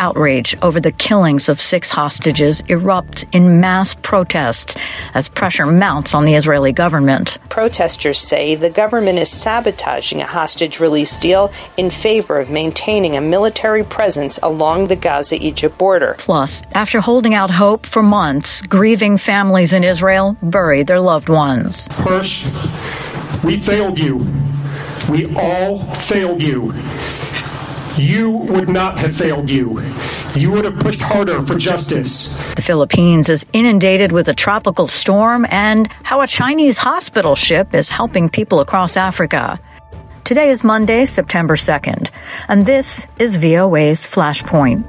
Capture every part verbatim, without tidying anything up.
outrage over the killings of six hostages erupt in mass protests as pressure mounts on the Israeli government. Protesters say the government is sabotaging a hostage release deal in favor of maintaining a military presence along the Gaza-Egypt border. Plus, after holding out hope for months, grieving families in Israel bury their loved ones. Hirsch, we failed you. We all failed you. You would not have failed you. You would have pushed harder for justice. The Philippines is inundated with a tropical storm, and how a Chinese hospital ship is helping people across Africa. Today is Monday, September second, and this is V O A's Flashpoint.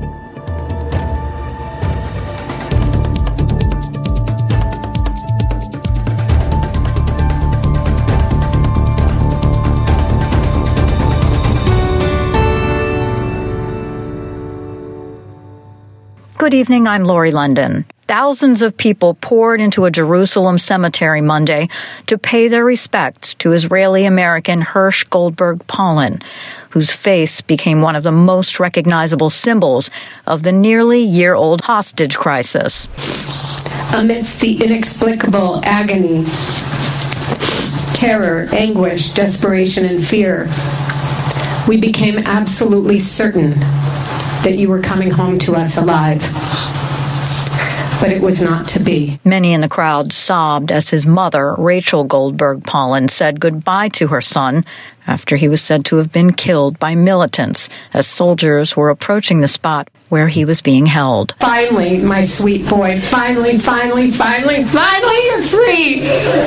Good evening, I'm Lori London. Thousands of people poured into a Jerusalem cemetery Monday to pay their respects to Israeli-American Hirsch Goldberg Polin, whose face became one of the most recognizable symbols of the nearly year-old hostage crisis. Amidst the inexplicable agony, terror, anguish, desperation, and fear, we became absolutely certain that you were coming home to us alive. But it was not to be. Many in the crowd sobbed as his mother, Rachel Goldberg Polin, said goodbye to her son after he was said to have been killed by militants as soldiers were approaching the spot where he was being held. Finally, my sweet boy, finally, finally, finally, finally, you're free!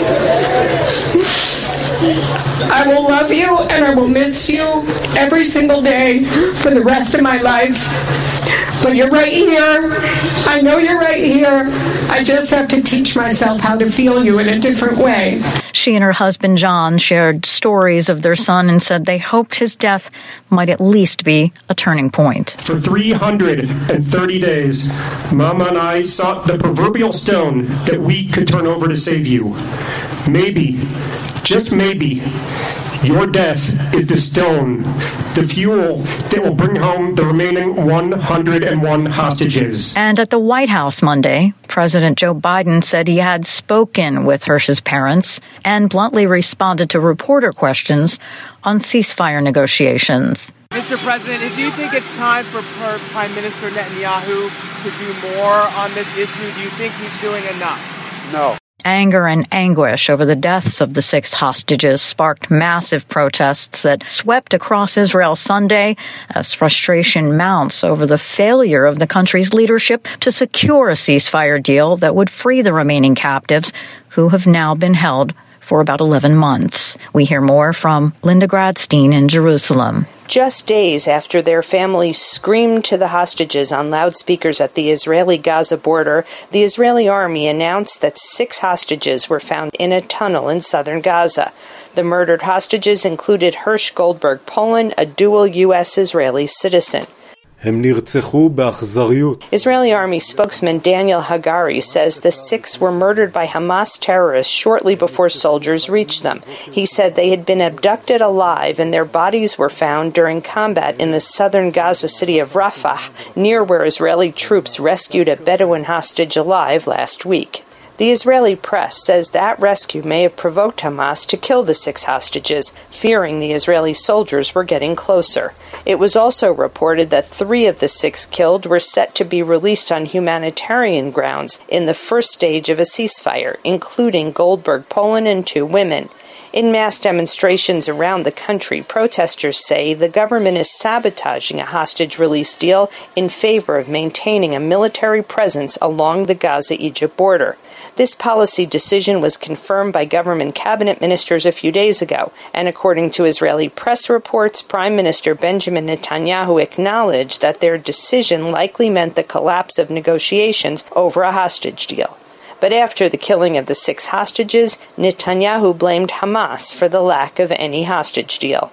I will love you and I will miss you every single day for the rest of my life. But you're right here. I know you're right here. I just have to teach myself how to feel you in a different way. She and her husband, John, shared stories of their son and said they hoped his death might at least be a turning point. For three hundred thirty days, Mama and I sought the proverbial stone that we could turn over to save you. Maybe, just maybe, your death is the stone, the fuel that will bring home the remaining one hundred one hostages. And at the White House Monday, President Joe Biden said he had spoken with Hirsch's parents and bluntly responded to reporter questions on ceasefire negotiations. Mister President, do you think it's time for Prime Minister Netanyahu to do more on this issue? Do you think he's doing enough? No. Anger and anguish over the deaths of the six hostages sparked massive protests that swept across Israel Sunday as frustration mounts over the failure of the country's leadership to secure a ceasefire deal that would free the remaining captives who have now been held for about eleven months. We hear more from Linda Gradstein in Jerusalem. Just days after their families screamed to the hostages on loudspeakers at the Israeli-Gaza border, the Israeli army announced that six hostages were found in a tunnel in southern Gaza. The murdered hostages included Hirsch Goldberg Polin, a dual U S-Israeli citizen. Israeli army spokesman Daniel Hagari says the six were murdered by Hamas terrorists shortly before soldiers reached them. He said they had been abducted alive and their bodies were found during combat in the southern Gaza city of Rafah, near where Israeli troops rescued a Bedouin hostage alive last week. The Israeli press says that rescue may have provoked Hamas to kill the six hostages, fearing the Israeli soldiers were getting closer. It was also reported that three of the six killed were set to be released on humanitarian grounds in the first stage of a ceasefire, including Goldberg Polin and two women. In mass demonstrations around the country, protesters say the government is sabotaging a hostage release deal in favor of maintaining a military presence along the Gaza-Egypt border. This policy decision was confirmed by government cabinet ministers a few days ago, and according to Israeli press reports, Prime Minister Benjamin Netanyahu acknowledged that their decision likely meant the collapse of negotiations over a hostage deal. But after the killing of the six hostages, Netanyahu blamed Hamas for the lack of any hostage deal.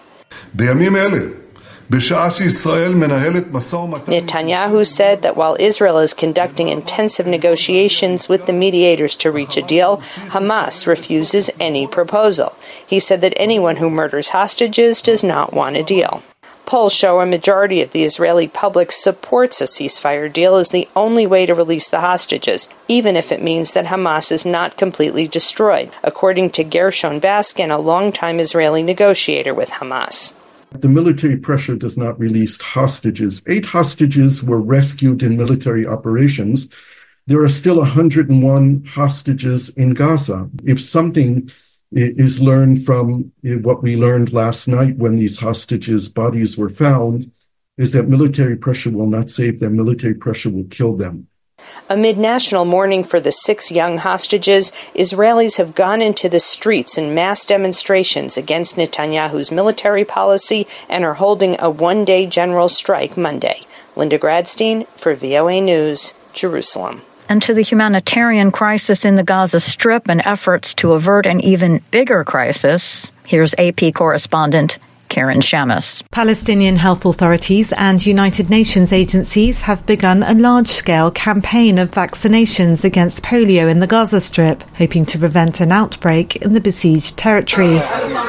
Netanyahu said that while Israel is conducting intensive negotiations with the mediators to reach a deal, Hamas refuses any proposal. He said that anyone who murders hostages does not want a deal. Polls show a majority of the Israeli public supports a ceasefire deal as the only way to release the hostages, even if it means that Hamas is not completely destroyed, according to Gershon Baskin, a longtime Israeli negotiator with Hamas. The military pressure does not release hostages. Eight hostages were rescued in military operations. There are still one hundred one hostages in Gaza. If something is learned from what we learned last night when these hostages' bodies were found, is that military pressure will not save them. Military pressure will kill them. Amid national mourning for the six young hostages, Israelis have gone into the streets in mass demonstrations against Netanyahu's military policy and are holding a one-day general strike Monday. Linda Gradstein for V O A News, Jerusalem. And to the humanitarian crisis in the Gaza Strip and efforts to avert an even bigger crisis, here's A P correspondent Karen Shamus. Palestinian health authorities and United Nations agencies have begun a large-scale campaign of vaccinations against polio in the Gaza Strip, hoping to prevent an outbreak in the besieged territory.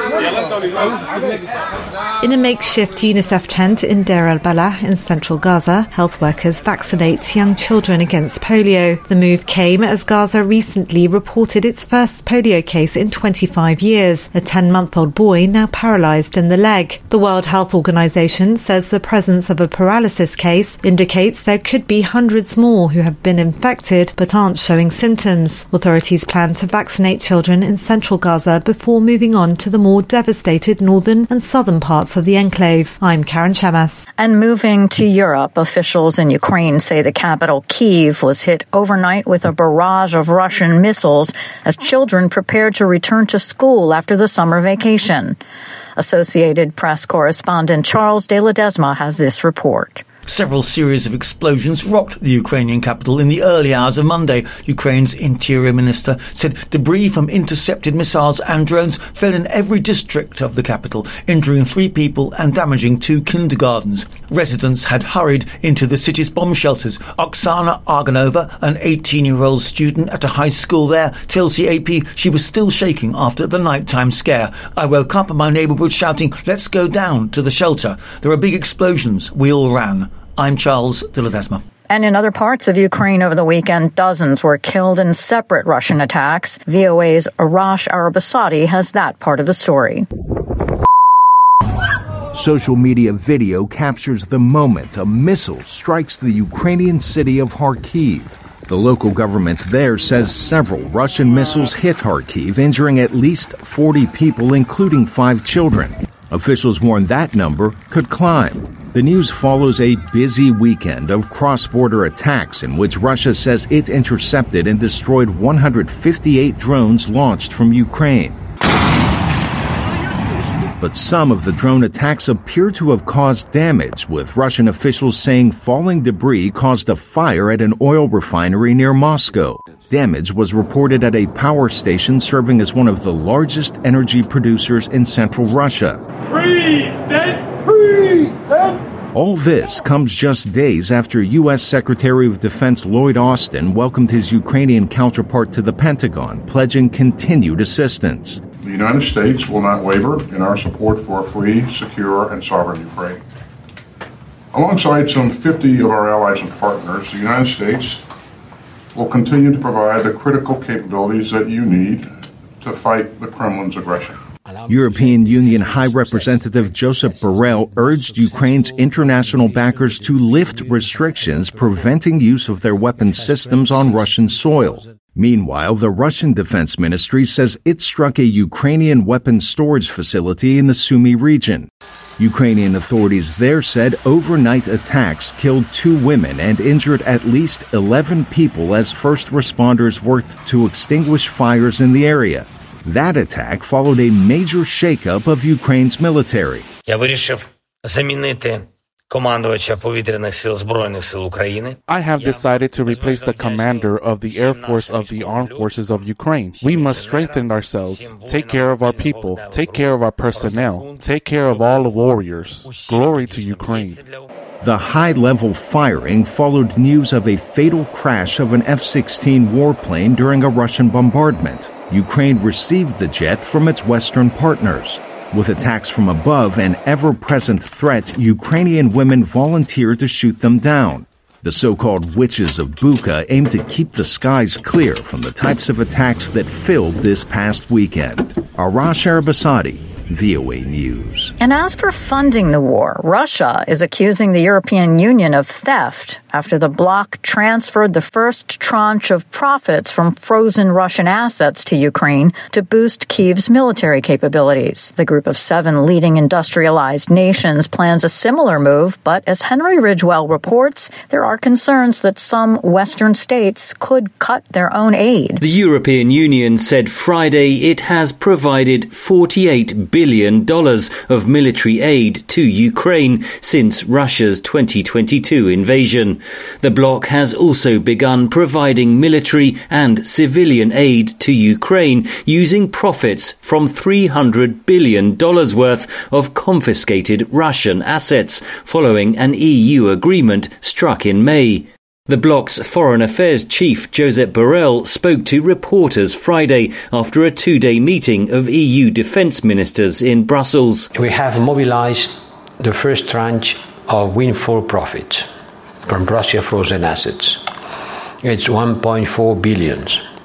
In a makeshift UNICEF tent in Deir al-Balah in central Gaza, health workers vaccinate young children against polio. The move came as Gaza recently reported its first polio case in twenty-five years, a ten-month-old boy now paralysed in the leg. The World Health Organization says the presence of a paralysis case indicates there could be hundreds more who have been infected but aren't showing symptoms. Authorities plan to vaccinate children in central Gaza before moving on to the more devastated northern and southern parts of the enclave. I'm Karen Shamas. And moving to Europe, officials in Ukraine say the capital, Kyiv, was hit overnight with a barrage of Russian missiles as children prepared to return to school after the summer vacation. Associated Press correspondent Charles de Ledesma has this report. Several series of explosions rocked the Ukrainian capital in the early hours of Monday. Ukraine's interior minister said debris from intercepted missiles and drones fell in every district of the capital, injuring three people and damaging two kindergartens. Residents had hurried into the city's bomb shelters. Oksana Arganova, an eighteen-year-old student at a high school there, tells the A P she was still shaking after the nighttime scare. I woke up and my neighbour was shouting, "Let's go down to the shelter. There were big explosions. We all ran." I'm Charles de Ledesma. And in other parts of Ukraine over the weekend, dozens were killed in separate Russian attacks. V O A's Arash Arabasadi has that part of the story. Social media video captures the moment a missile strikes the Ukrainian city of Kharkiv. The local government there says several Russian missiles hit Kharkiv, injuring at least forty people, including five children. Officials warn that number could climb. The news follows a busy weekend of cross-border attacks in which Russia says it intercepted and destroyed one hundred fifty-eight drones launched from Ukraine. But some of the drone attacks appear to have caused damage, with Russian officials saying falling debris caused a fire at an oil refinery near Moscow. Damage was reported at a power station serving as one of the largest energy producers in central Russia. Present! Present! All this comes just days after U S Secretary of Defense Lloyd Austin welcomed his Ukrainian counterpart to the Pentagon, pledging continued assistance. The United States will not waver in our support for a free, secure, and sovereign Ukraine. Alongside some fifty of our allies and partners, the United States will continue to provide the critical capabilities that you need to fight the Kremlin's aggression. European Union High Representative Josep Borrell urged Ukraine's international backers to lift restrictions preventing use of their weapons systems on Russian soil. Meanwhile, the Russian Defense Ministry says it struck a Ukrainian weapons storage facility in the Sumy region. Ukrainian authorities there said overnight attacks killed two women and injured at least eleven people as first responders worked to extinguish fires in the area. That attack followed a major shakeup of Ukraine's military. Я вирішив замінити командувача повітряних сил Збройних сил України. I have decided to replace the commander of the Air Force of the Armed Forces of Ukraine. We must strengthen ourselves, take care of our people, take care of our personnel, take care of all the warriors. Glory to Ukraine. The high-level firing followed news of a fatal crash of an F sixteen warplane during a Russian bombardment. Ukraine received the jet from its Western partners. With attacks from above an ever-present threat, Ukrainian women volunteered to shoot them down. The so-called witches of Bucha aim to keep the skies clear from the types of attacks that filled this past weekend. Arash Arabasadi, V O A News. And as for funding the war, Russia is accusing the European Union of theft after the bloc transferred the first tranche of profits from frozen Russian assets to Ukraine to boost Kyiv's military capabilities. The group of seven leading industrialized nations plans a similar move, but as Henry Ridgewell reports, there are concerns that some Western states could cut their own aid. The European Union said Friday it has provided forty-eight billion dollars of military aid to Ukraine since Russia's twenty twenty-two invasion. The bloc has also begun providing military and civilian aid to Ukraine using profits from three hundred billion dollars worth of confiscated Russian assets following an E U agreement struck in May. The bloc's Foreign Affairs Chief, Josep Borrell, spoke to reporters Friday after a two-day meeting of E U defence ministers in Brussels. We have mobilised the first tranche of windfall profits from Russia frozen assets. It's one point four billion.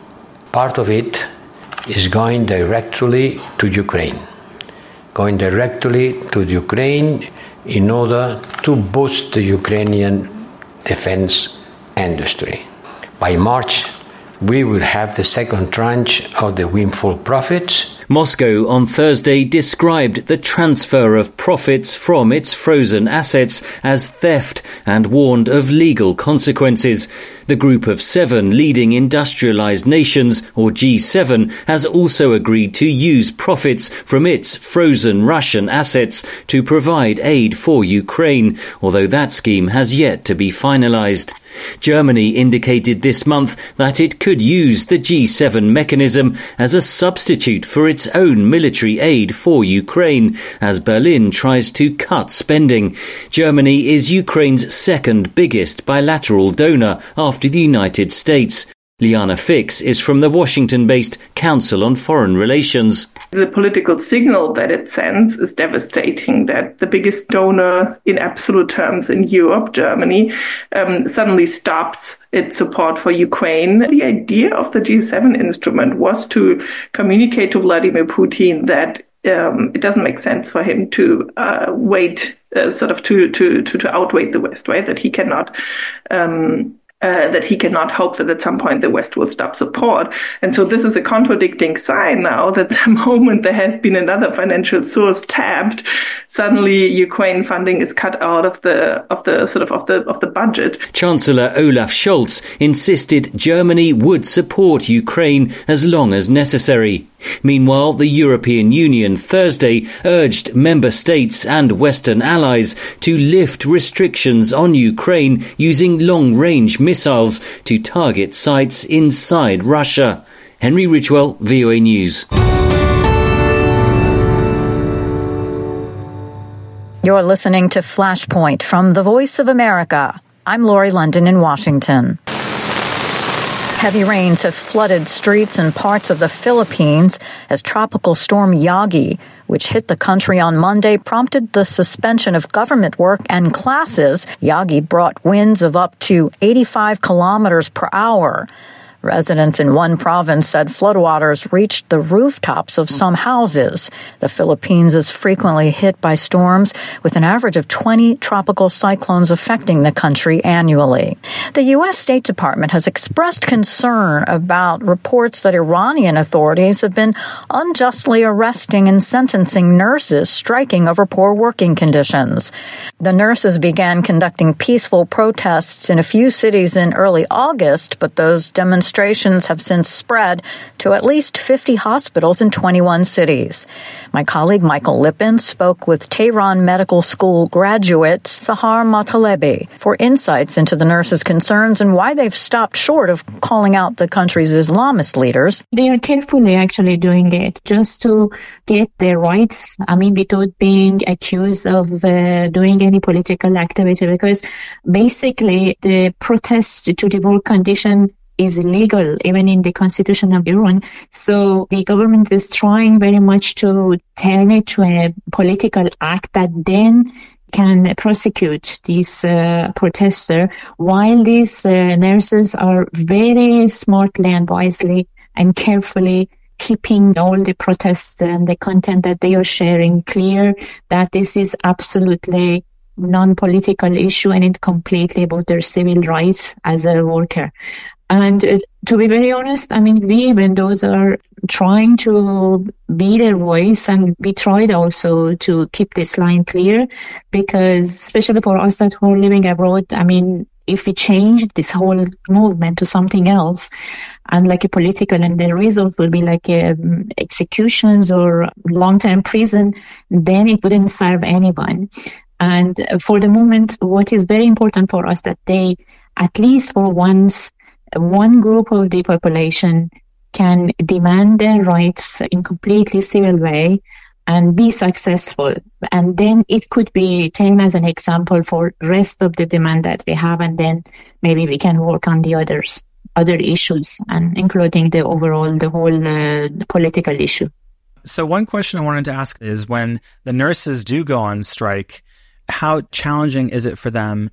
Part of it is going directly to Ukraine, going directly to Ukraine in order to boost the Ukrainian defence industry. By March, we will have the second tranche of the windfall profits. Moscow on Thursday described the transfer of profits from its frozen assets as theft and warned of legal consequences. The group of seven leading industrialized nations, or G seven, has also agreed to use profits from its frozen Russian assets to provide aid for Ukraine, although that scheme has yet to be finalized. Germany indicated this month that it could use the G seven mechanism as a substitute for its own military aid for Ukraine, as Berlin tries to cut spending. Germany is Ukraine's second biggest bilateral donor after the United States. Liana Fix is from the Washington-based Council on Foreign Relations. The political signal that it sends is devastating, that the biggest donor in absolute terms in Europe, Germany, um, suddenly stops its support for Ukraine. The idea of the G seven instrument was to communicate to Vladimir Putin that um, it doesn't make sense for him to uh, wait, uh, sort of to, to, to, to outweigh the West, right? That he cannot... Um, Uh, that he cannot hope that at some point the West will stop support. And so this is a contradicting sign now that the moment there has been another financial source tapped, suddenly Ukraine funding is cut out of the of the sort of of the of the budget. Chancellor Olaf Scholz insisted Germany would support Ukraine as long as necessary. Meanwhile, the European Union Thursday urged member states and Western allies to lift restrictions on Ukraine using long-range missiles to target sites inside Russia. Henry Ridgewell, V O A News. You're listening to Flashpoint from the Voice of America. I'm Lori London in Washington. Heavy rains have flooded streets and parts of the Philippines as Tropical Storm Yagi, which hit the country on Monday, prompted the suspension of government work and classes. Yagi brought winds of up to eighty-five kilometers per hour. Residents in one province said floodwaters reached the rooftops of some houses. The Philippines is frequently hit by storms, with an average of twenty tropical cyclones affecting the country annually. The U S State Department has expressed concern about reports that Iranian authorities have been unjustly arresting and sentencing nurses striking over poor working conditions. The nurses began conducting peaceful protests in a few cities in early August, but those demonstrations Demonstrations have since spread to at least fifty hospitals in twenty-one cities. My colleague Michael Lippin spoke with Tehran Medical School graduate Sahar Matalebi for insights into the nurses' concerns and why they've stopped short of calling out the country's Islamist leaders. They are carefully actually doing it just to get their rights, I mean, without being accused of uh, doing any political activity, because basically the protest to the work condition is illegal, even in the constitution of Iran. So the government is trying very much to turn it to a political act that then can prosecute these uh, protesters, while these uh, nurses are very smartly and wisely and carefully keeping all the protests and the content that they are sharing clear that this is absolutely non-political issue and it's completely about their civil rights as a worker. And uh, to be very honest, I mean, we even those are trying to be their voice, and we tried also to keep this line clear, because especially for us that who are living abroad, I mean, if we change this whole movement to something else and like a political, and the result will be like um, executions or long-term prison, then it wouldn't serve anyone. And for the moment, what is very important for us that they, at least for once, one group of the population can demand their rights in completely civil way and be successful. And then it could be taken as an example for rest of the demand that we have. And then maybe we can work on the others, other issues, and including the overall, the whole uh, political issue. So one question I wanted to ask is, when the nurses do go on strike, how challenging is it for them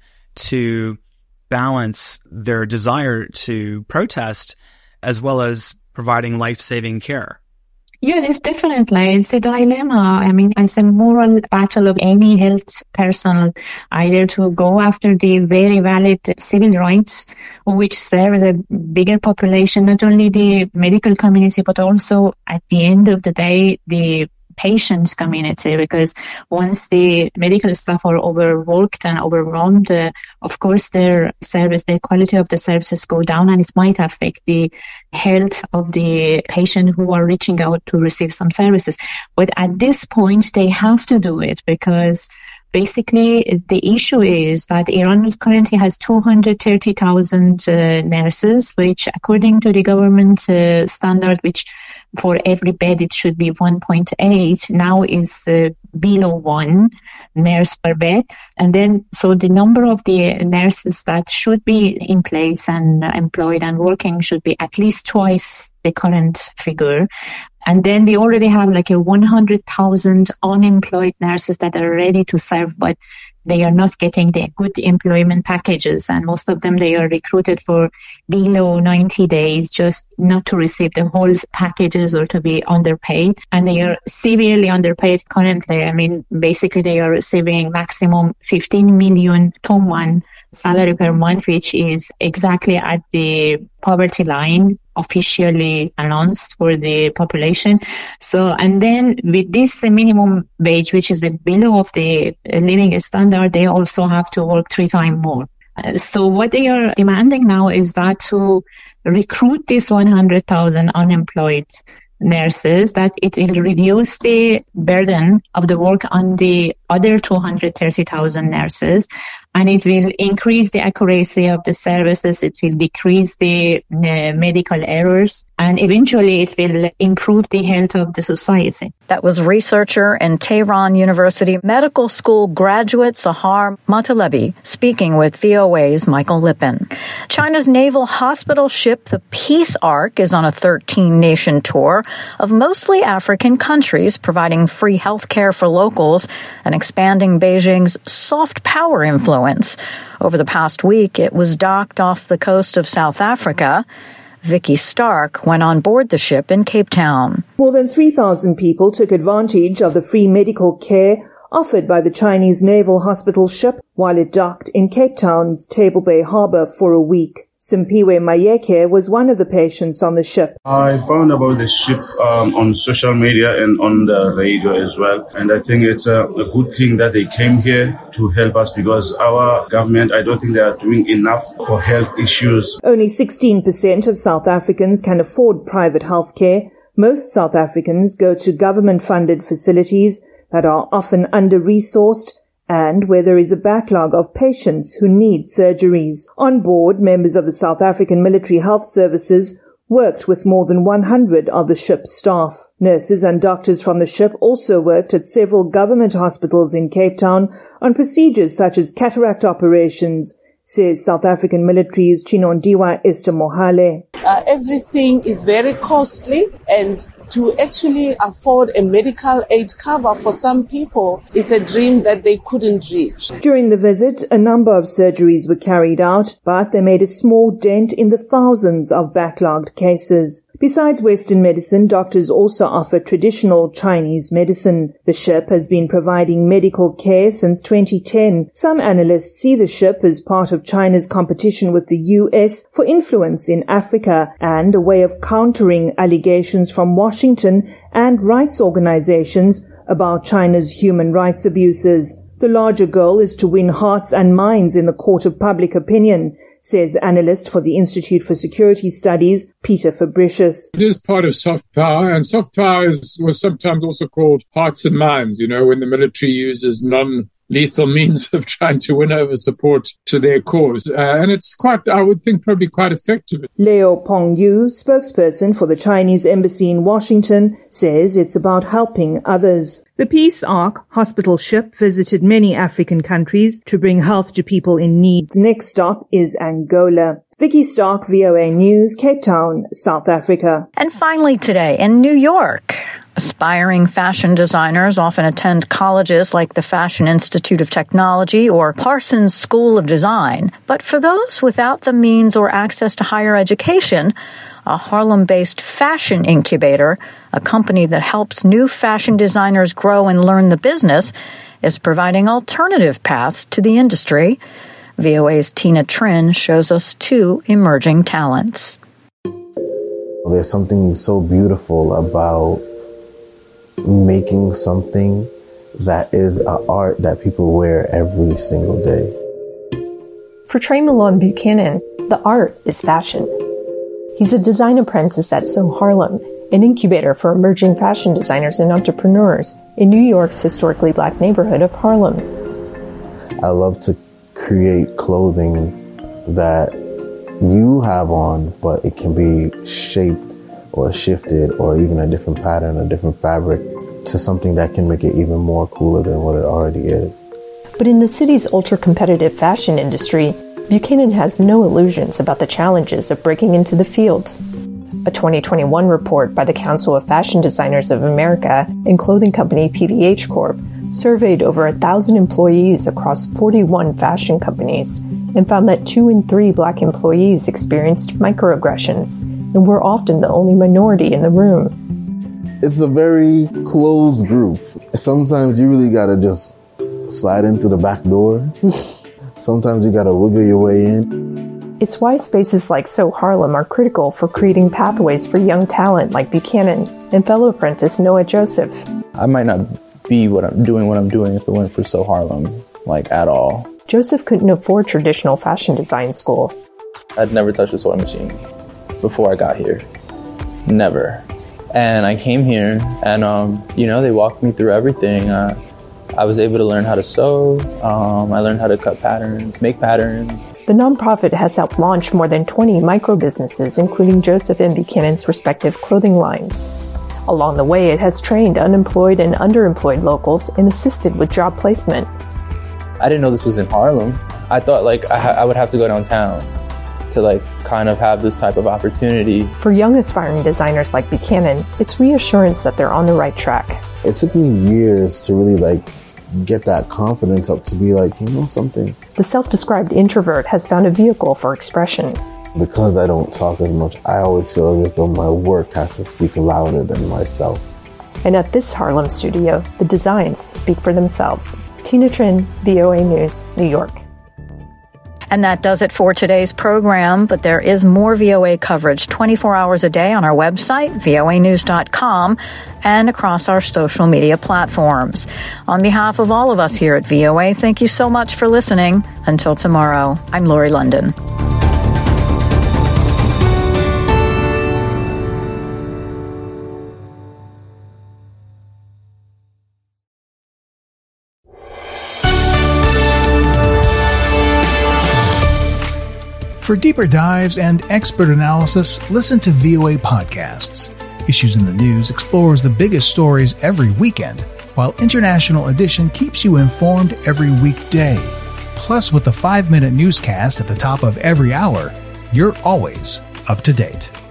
to balance their desire to protest as well as providing life-saving care? Yeah, it's definitely. It's a dilemma. I mean, it's a moral battle of any health personnel, either to go after the very valid civil rights, which serve a bigger population, not only the medical community, but also at the end of the day, the patients community, because once the medical staff are overworked and overwhelmed, uh, of course their service, the quality of the services go down, and it might affect the health of the patient who are reaching out to receive some services. But at this point, they have to do it, because basically the issue is that Iran currently has two hundred thirty thousand uh, nurses, which according to the government uh, standard, which for every bed it should be one point eight, now is uh, below one nurse per bed. And then, so the number of the nurses that should be in place and uh, employed and working should be at least twice the current figure. And then we already have like a one hundred thousand unemployed nurses that are ready to serve, but they are not getting the good employment packages. And most of them, they are recruited for below ninety days, just not to receive the whole packages or to be underpaid. And they are severely underpaid currently. I mean, basically they are receiving maximum fifteen million Toman salary per month, which is exactly at the poverty line officially announced for the population. So, and then with this the minimum wage, which is the below of the living standard, they also have to work three times more. Uh, so what they are demanding now is that to recruit this one hundred thousand unemployed nurses, that it will reduce the burden of the work on the other two hundred thirty thousand nurses, and it will increase the accuracy of the services, it will decrease the uh, medical errors, and eventually it will improve the health of the society. That was researcher and Tehran University Medical School graduate Sahar Matalebi speaking with V O A's Michael Lippin. China's naval hospital ship, the Peace Ark, is on a thirteen-nation tour of mostly African countries, providing free health care for locals and expanding Beijing's soft power influence. Over the past week, it was docked off the coast of South Africa. Vicky Stark went on board the ship in Cape Town. More than three thousand people took advantage of the free medical care offered by the Chinese naval hospital ship while it docked in Cape Town's Table Bay Harbour for a week. Simpiwe Mayeke was one of the patients on the ship. I found about the ship um, on social media and on the radio as well. And I think it's a, a good thing that they came here to help us, because our government, I don't think they are doing enough for health issues. Only sixteen percent of South Africans can afford private health care. Most South Africans go to government-funded facilities that are often under-resourced and where there is a backlog of patients who need surgeries. On board, members of the South African Military Health Services worked with more than one hundred of the ship's staff. Nurses and doctors from the ship also worked at several government hospitals in Cape Town on procedures such as cataract operations, says South African military's Chinondiwa Esther Mohale. Uh, everything is very costly, and to actually afford a medical aid cover for some people, it's a dream that they couldn't reach. During the visit, a number of surgeries were carried out, but they made a small dent in the thousands of backlogged cases. Besides Western medicine, doctors also offer traditional Chinese medicine. The ship has been providing medical care since twenty ten. Some analysts see the ship as part of China's competition with the U S for influence in Africa and a way of countering allegations from Washington and rights organizations about China's human rights abuses. The larger goal is to win hearts and minds in the court of public opinion, says analyst for the Institute for Security Studies, Peter Fabricius. It is part of soft power, and soft power is, was sometimes also called hearts and minds, you know, when the military uses non-lethal means of trying to win over support to their cause. Uh, and it's quite, I would think, probably quite effective. Leo Pengyu, spokesperson for the Chinese embassy in Washington, says it's about helping others. The Peace Ark hospital ship visited many African countries to bring health to people in need. The next stop is Angola. Vicky Stark, V O A News, Cape Town, South Africa. And finally today, in New York, aspiring fashion designers often attend colleges like the Fashion Institute of Technology or Parsons School of Design. But for those without the means or access to higher education, a Harlem-based fashion incubator, a company that helps new fashion designers grow and learn the business, is providing alternative paths to the industry. V O A's Tina Trin shows us two emerging talents. There's something so beautiful about making something that is an art that people wear every single day. For Trey Malone Buchanan, the art is fashion. He's a design apprentice at So Harlem, an incubator for emerging fashion designers and entrepreneurs in New York's historically black neighborhood of Harlem. I love to create clothing that you have on, but it can be shaped or shifted or even a different pattern, a different fabric to something that can make it even more cooler than what it already is. But in the city's ultra-competitive fashion industry, Buchanan has no illusions about the challenges of breaking into the field. A twenty twenty-one report by the Council of Fashion Designers of America and clothing company P V H Corp surveyed over a thousand employees across forty-one fashion companies and found that two in three black employees experienced microaggressions and were often the only minority in the room. It's a very closed group. Sometimes you really gotta just slide into the back door. Sometimes you gotta wiggle your way in. It's why spaces like So Harlem are critical for creating pathways for young talent like Buchanan and fellow apprentice Noah Joseph. I might not be what I'm doing what I'm doing if it weren't for So Harlem, like at all. Joseph couldn't afford traditional fashion design school. I'd never touched a sewing machine before I got here. Never. And I came here and, um, you know, they walked me through everything. Uh, I was able to learn how to sew. Um, I learned how to cut patterns, make patterns. The nonprofit has helped launch more than twenty micro-businesses, including Joseph and Buchanan's respective clothing lines. Along the way, it has trained unemployed and underemployed locals and assisted with job placement. I didn't know this was in Harlem. I thought like I, ha- I would have to go downtown to like kind of have this type of opportunity. For young aspiring designers like Buchanan, it's reassurance that they're on the right track. It took me years to really like get that confidence up to be like, you know something. The self-described introvert has found a vehicle for expression. Because I don't talk as much, I always feel as if my work has to speak louder than myself. And at this Harlem studio, the designs speak for themselves. Tina Trin, V O A News, New York. And that does it for today's program, but there is more V O A coverage twenty-four hours a day on our website, V O A news dot com, and across our social media platforms. On behalf of all of us here at V O A, thank you so much for listening. Until tomorrow, I'm Lori London. For deeper dives and expert analysis, listen to V O A Podcasts. Issues in the News explores the biggest stories every weekend, while International Edition keeps you informed every weekday. Plus, with the five-minute newscast at the top of every hour, you're always up to date.